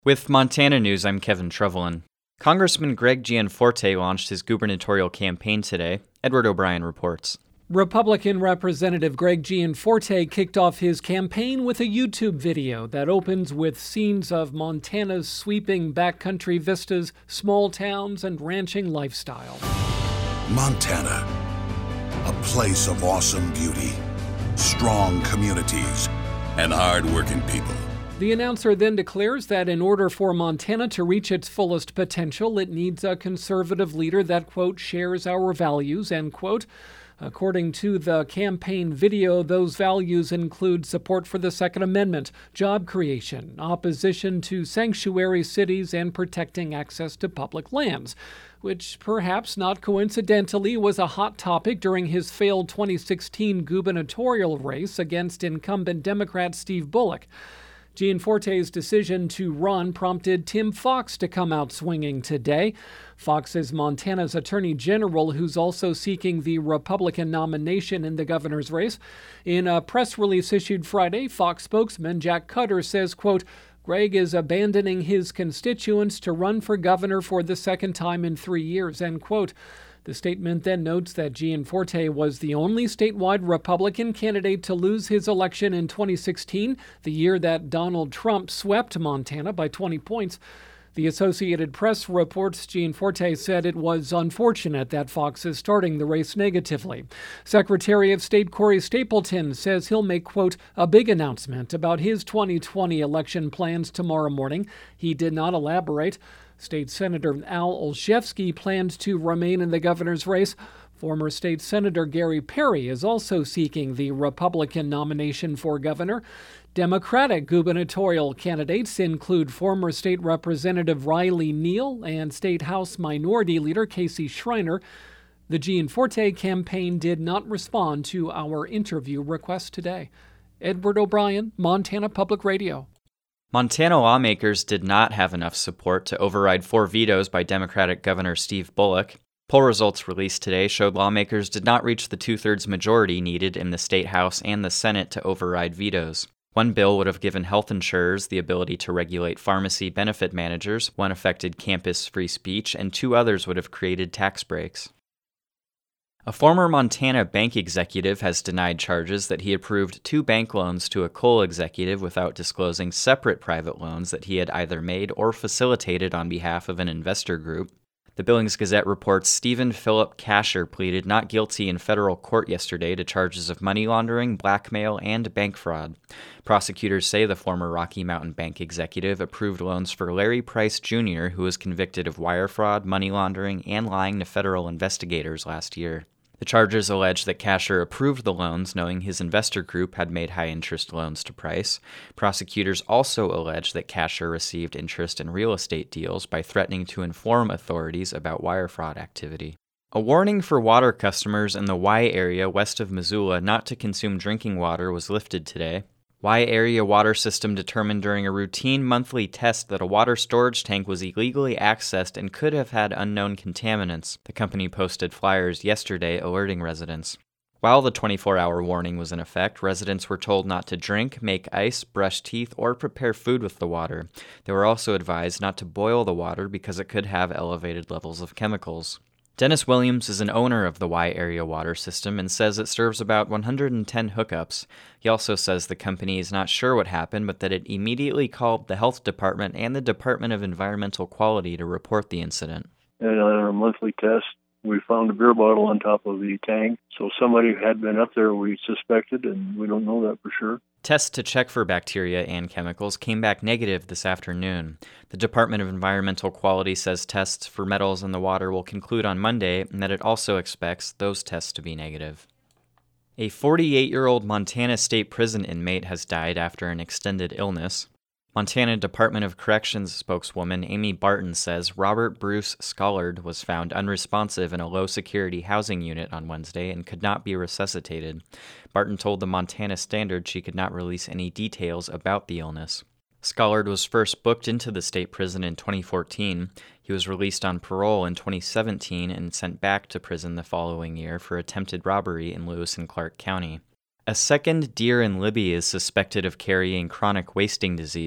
With Montana News, I'm Kevin Trevelyan. Congressman Greg Gianforte launched his gubernatorial campaign today. Edward O'Brien reports. Republican Representative Greg Gianforte kicked off his campaign with a YouTube video that opens with scenes of Montana's sweeping backcountry vistas, small towns, and ranching lifestyle. Montana, a place of awesome beauty, strong communities, and hard-working people. The announcer then declares that in order for Montana to reach its fullest potential, it needs a conservative leader that, quote, shares our values, end quote. According to the campaign video, those values include support for the Second Amendment, job creation, opposition to sanctuary cities, and protecting access to public lands, which perhaps not coincidentally was a hot topic during his failed 2016 gubernatorial race against incumbent Democrat Steve Bullock. Gianforte's decision to run prompted Tim Fox to come out swinging today. Fox is Montana's Attorney General, who's also seeking the Republican nomination in the governor's race. In a press release issued Friday, Fox spokesman Jack Cutter says, quote, Greg is abandoning his constituents to run for governor for the second time in 3 years, end quote. The statement then notes that Gianforte was the only statewide Republican candidate to lose his election in 2016, the year that Donald Trump swept Montana by 20 points. The Associated Press reports Gianforte said it was unfortunate that Fox is starting the race negatively. Secretary of State Corey Stapleton says he'll make, quote, a big announcement about his 2020 election plans tomorrow morning. He did not elaborate. State Senator Al Olszewski plans to remain in the governor's race. Former State Senator Gary Perry is also seeking the Republican nomination for governor. Democratic gubernatorial candidates include former State Representative Riley Neal and State House Minority Leader Casey Schreiner. The Gianforte campaign did not respond to our interview request today. Edward O'Brien, Montana Public Radio. Montana lawmakers did not have enough support to override 4 vetoes by Democratic Governor Steve Bullock. Poll results released today showed lawmakers did not reach the 2/3 majority needed in the State House and the Senate to override vetoes. One bill would have given health insurers the ability to regulate pharmacy benefit managers, one affected campus free speech, and 2 others would have created tax breaks. A former Montana bank executive has denied charges that he approved 2 bank loans to a coal executive without disclosing separate private loans that he had either made or facilitated on behalf of an investor group. The Billings Gazette reports Stephen Philip Kasher pleaded not guilty in federal court yesterday to charges of money laundering, blackmail, and bank fraud. Prosecutors say the former Rocky Mountain Bank executive approved loans for Larry Price Jr., who was convicted of wire fraud, money laundering, and lying to federal investigators last year. The charges allege that Kasher approved the loans knowing his investor group had made high-interest loans to Price. Prosecutors also allege that Kasher received interest in real estate deals by threatening to inform authorities about wire fraud activity. A warning for water customers in the Y area west of Missoula not to consume drinking water was lifted today. Y Area Water System determined during a routine monthly test that a water storage tank was illegally accessed and could have had unknown contaminants. The company posted flyers yesterday alerting residents. While the 24-hour warning was in effect, residents were told not to drink, make ice, brush teeth, or prepare food with the water. They were also advised not to boil the water because it could have elevated levels of chemicals. Dennis Williams is an owner of the Y Area Water System and says it serves about 110 hookups. He also says the company is not sure what happened, but that it immediately called the health department and the Department of Environmental Quality to report the incident. And on our monthly test, we found a beer bottle on top of the tank. So somebody had been up there, we suspected, and we don't know that for sure. Tests to check for bacteria and chemicals came back negative this afternoon. The Department of Environmental Quality says tests for metals in the water will conclude on Monday, and that it also expects those tests to be negative. A 48-year-old Montana State Prison inmate has died after an extended illness. Montana Department of Corrections spokeswoman Amy Barton says Robert Bruce Scollard was found unresponsive in a low-security housing unit on Wednesday and could not be resuscitated. Barton told the Montana Standard she could not release any details about the illness. Scollard was first booked into the state prison in 2014. He was released on parole in 2017 and sent back to prison the following year for attempted robbery in Lewis and Clark County. A second deer in Libby is suspected of carrying chronic wasting disease.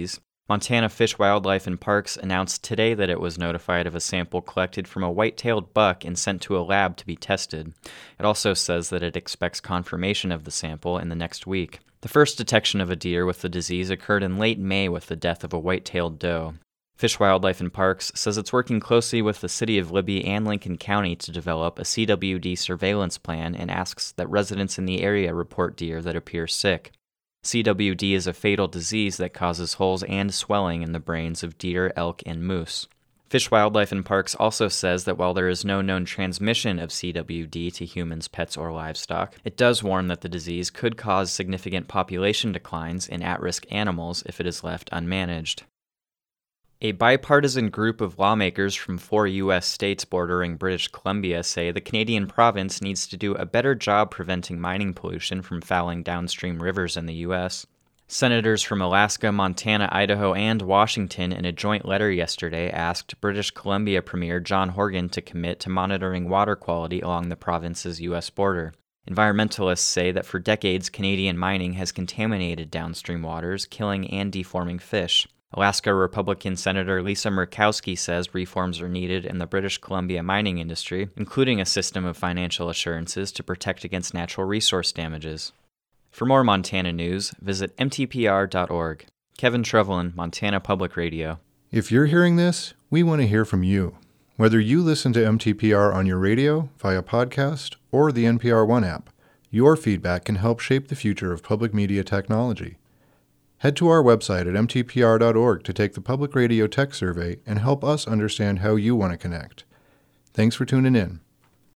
Montana Fish, Wildlife, and Parks announced today that it was notified of a sample collected from a white-tailed buck and sent to a lab to be tested. It also says that it expects confirmation of the sample in the next week. The first detection of a deer with the disease occurred in late May with the death of a white-tailed doe. Fish, Wildlife, and Parks says it's working closely with the City of Libby and Lincoln County to develop a CWD surveillance plan and asks that residents in the area report deer that appear sick. CWD is a fatal disease that causes holes and swelling in the brains of deer, elk, and moose. Fish, Wildlife, and Parks also says that while there is no known transmission of CWD to humans, pets, or livestock, it does warn that the disease could cause significant population declines in at-risk animals if it is left unmanaged. A bipartisan group of lawmakers from 4 U.S. states bordering British Columbia say the Canadian province needs to do a better job preventing mining pollution from fouling downstream rivers in the U.S. Senators from Alaska, Montana, Idaho, and Washington in a joint letter yesterday asked British Columbia Premier John Horgan to commit to monitoring water quality along the province's U.S. border. Environmentalists say that for decades, Canadian mining has contaminated downstream waters, killing and deforming fish. Alaska Republican Senator Lisa Murkowski says reforms are needed in the British Columbia mining industry, including a system of financial assurances to protect against natural resource damages. For more Montana news, visit mtpr.org. Kevin Trevelyan, Montana Public Radio. If you're hearing this, we want to hear from you. Whether you listen to MTPR on your radio, via podcast, or the NPR One app, your feedback can help shape the future of public media technology. Head to our website at mtpr.org to take the Public Radio Tech Survey and help us understand how you want to connect. Thanks for tuning in.